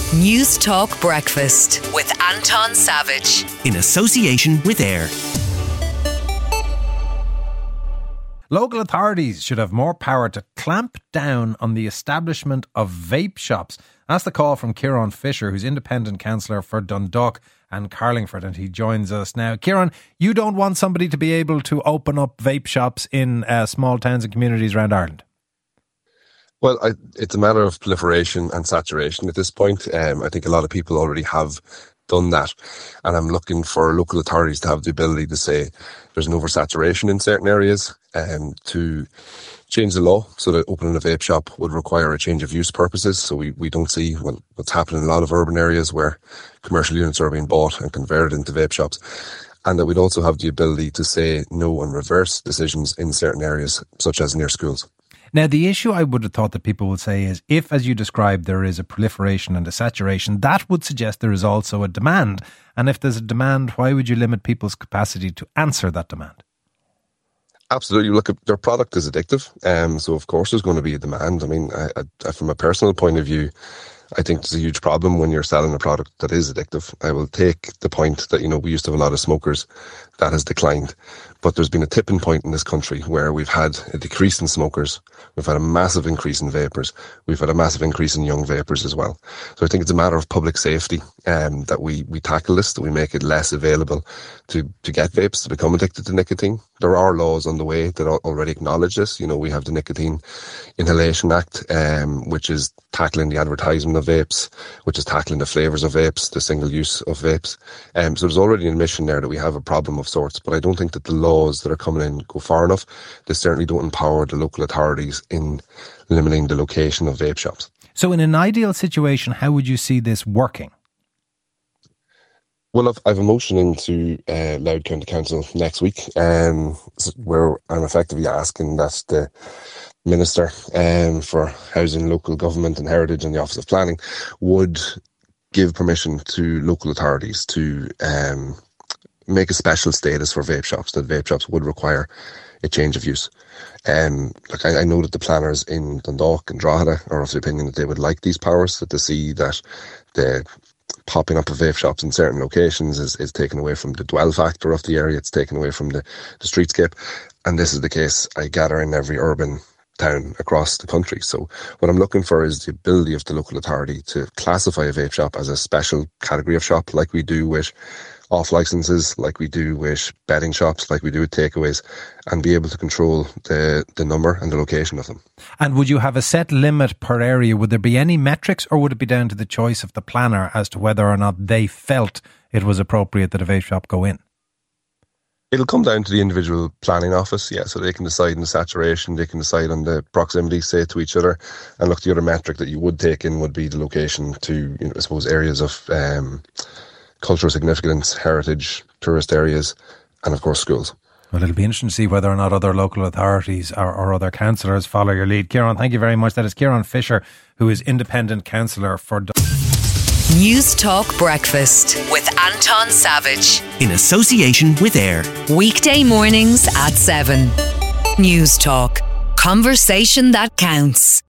News Talk Breakfast with Anton Savage. In association with AIR. Local authorities should have more power to clamp down on the establishment of vape shops. That's the call from Kieran Fisher, who's independent councillor for Dundalk and Carlingford, and he joins us now. Kieran, you don't want somebody to be able to open up vape shops in small towns and communities around Ireland? Well, it's a matter of proliferation and saturation at this point. I think a lot of people already have done that, and I'm looking for local authorities to have the ability to say there's an oversaturation in certain areas, to change the law so that opening a vape shop would require a change of use purposes. So we don't see what's happening in a lot of urban areas where commercial units are being bought and converted into vape shops. And that we'd also have the ability to say no and reverse decisions in certain areas, such as near schools. Now, the issue I would have thought that people would say is if, as you described, there is a proliferation and a saturation, that would suggest there is also a demand. And if there's a demand, why would you limit people's capacity to answer that demand? Absolutely. Look, their product is addictive. So, of course, there's going to be a demand. I mean, from a personal point of view, I think there's a huge problem when you're selling a product that is addictive. I will take the point that, we used to have a lot of smokers. That has declined. But there's been a tipping point in this country where we've had a decrease in smokers. We've had a massive increase in vapors. We've had a massive increase in young vapors as well. So I think it's a matter of public safety that we tackle this, that we make it less available to get vapes to become addicted to nicotine. There are laws on the way that already acknowledge this. We have the Nicotine Inhalation Act, which is tackling the advertisement of vapes, which is tackling the flavours of vapes, the single use of vapes. So there's already an admission there that we have a problem of sorts, but I don't think that the laws that are coming in go far enough. They certainly don't empower the local authorities in limiting the location of vape shops. So in an ideal situation, how would you see this working? Well, I've a motion into Louth County Council next week, where I'm effectively asking that the Minister for Housing, Local Government and Heritage and the Office of Planning would give permission to local authorities to make a special status for vape shops, that vape shops would require a change of use. I know that the planners in Dundalk and Drogheda are of the opinion that they would like these powers, that they see that the popping up of vape shops in certain locations is taken away from the dwell factor of the area, it's taken away from the streetscape. And this is the case, I gather, in every urban town across the country. So what I'm looking for is the ability of the local authority to classify a vape shop as a special category of shop, like we do with off licenses, like we do with betting shops, like we do with takeaways, and be able to control the number and the location of them. And would you have a set limit per area? Would there be any metrics, or would it be down to the choice of the planner as to whether or not they felt it was appropriate that a vape shop go in? It'll come down to the individual planning office, so they can decide on the saturation, they can decide on the proximity, say, to each other. And look, the other metric that you would take in would be the location to, I suppose, areas of cultural significance, heritage, tourist areas, and of course schools. Well, it'll be interesting to see whether or not other local authorities or other councillors follow your lead. Kieran, thank you very much. That is Kieran Fisher, who is independent councillor for News Talk Breakfast with Anton Savage. In association with AIR. Weekday mornings at 7. News Talk. Conversation that counts.